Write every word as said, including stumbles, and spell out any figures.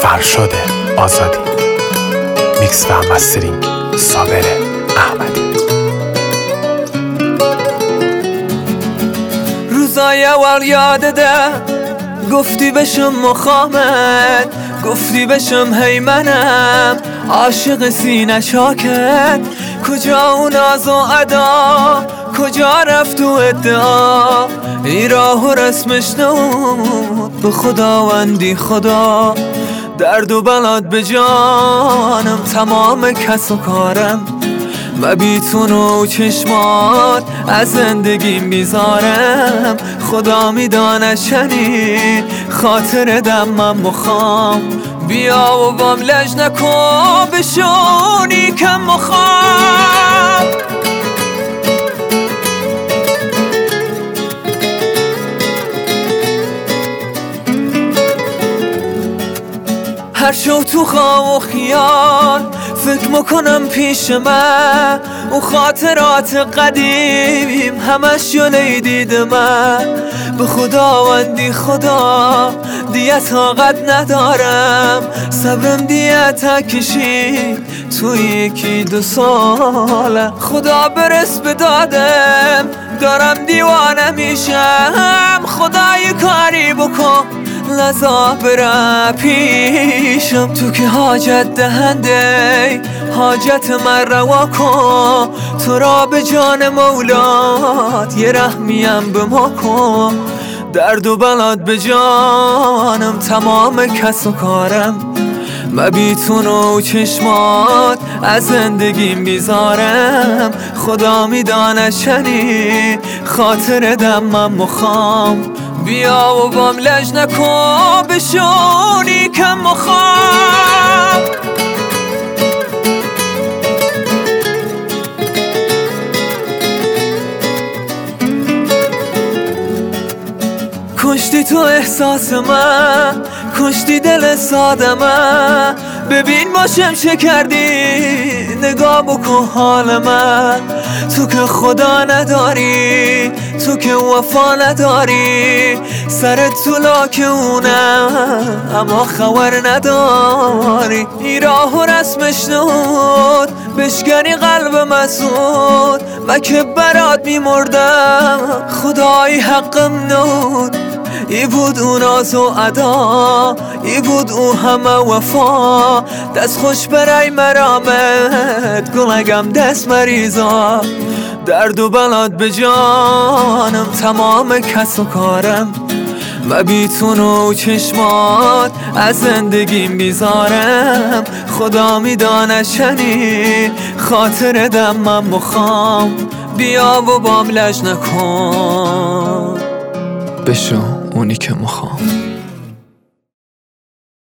فرشاد آزادی، میکس و مسترینگ صابر احمدی. روزای اول یادته گفتی بشم مخامت، گفتی بشم هی منم عاشق سینه شاکت. کجا اون ناز و ادا، کجا رفت و ادعا، این راه و رسمش نمود به خداوندی خدا. درد و بلاد به جانم، تمام کس و کارم و بیتون و چشمات از زندگیم بیزارم. خدا میدانه شنی خاطر دم من مخام، بیا و بام لج نکن بشونی کم مخام. هر شو تو خواب و خیال فکر میکنم پیش من، اون خاطرات قدیم همش یونه دید من. به خداوندی خدا دیگه طاقت ندارم، صبرم دیگه تکشی توی یکی دو ساله. خدا برس به دادم، دارم دیوانه میشم. خدا یه کاری بکن لذا برم پیشم. تو که حاجت دهنده حاجت من روا کن، تو را به جان مولات یه رحمیم به ما کن. درد و بلاد به جانم، تمام کس و کارم و بیتون و چشمات از زندگیم بیزارم. خدا میدانه شنی خاطر دم من مخام، بیا و بام لج نکن بشونی کم مخام. کشتی تو احساس من، کشتی دل ساده من. ببین باشم چه کردی، نگاه بکن حال من. تو که خدا نداری، تو که وفا نداری، سرت تو لاک اونم اما خبر نداری. این راه و رسمش نود بشکنی قلب مسعود، و که برات میمردم خدایی حقم نود. ای بود اون ناز و ادا، ای بود او همه وفا. دست خوش برای مرامت گلگم دست مریضا. درد و بلاد به جانم، تمام کس و کارم و بیتون و چشمات از زندگیم بیزارم. خدا میدانه شنی خاطر دم من مخام، بیا و بام لج نکن بشو اونی که مخوام.